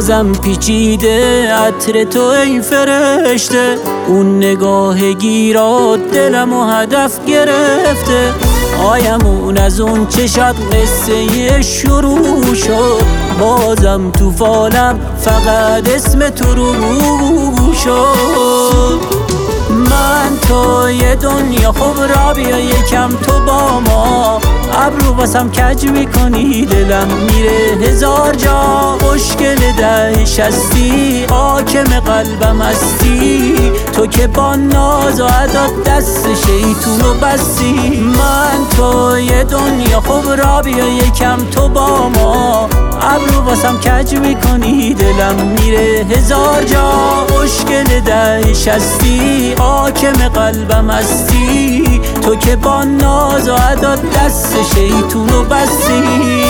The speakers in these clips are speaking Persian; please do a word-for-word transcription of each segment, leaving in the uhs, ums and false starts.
بازم پیچیده عطر تو ای فرشته، اون نگاه گیرات دلم و هدف گرفته. آیمون از اون چشات قصه شروع شد، بازم تو فالم فقط اسم تو رو شد. من تو یه دنیا خوب را بیا یکم تو با ما، ابرو واسم کج میکنی دلم میره هزار جا. مشکل دهش هستی حاکم قلبم هستی، تو که با ناز و عداد دست شیطونو بستی. من تو یه دنیا خوب را بیا یکم تو با ما، ابرو واسم کج میکنی دلم میره هزار جا. مشکل دهش هستی حاکم قلبم هستی، تو که با ناز و عداد دست شیطونو بستی.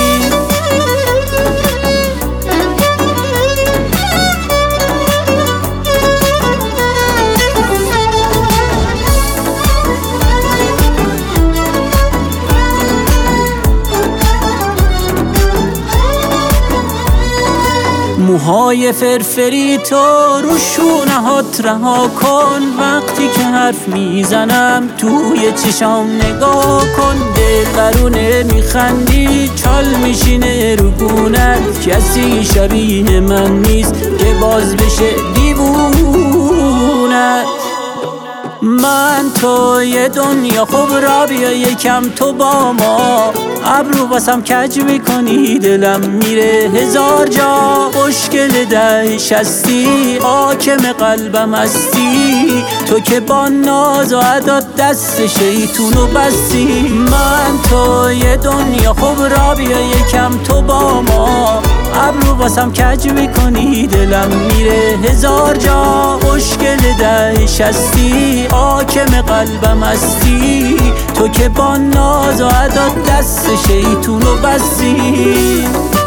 موهای فرفری تو رو شونهات رها کن، وقتی که حرف میزنم توی چشام نگاه کن. دل قرونه میخندی چال میشینه رو گونت، کسی شبیه من نیست که باز بشه دیوونت. من تو یه دنیا خوب را بیا یکم تو با ما، ابرو واسم کج میکنی دلم میره هزار جا. مشکل دهش هستی حاکم قلبم هستی، تو که با ناز و عداد دست شیطونو بستی. من تو یه دنیا خوب را بیا یکم تو با ما، ابرو واسم کج میکنی دلم میره هزار جا. مشکل دهش هستی حاکم قلبم هستی، تو که با ناز و عداد دست شیطونو بستی.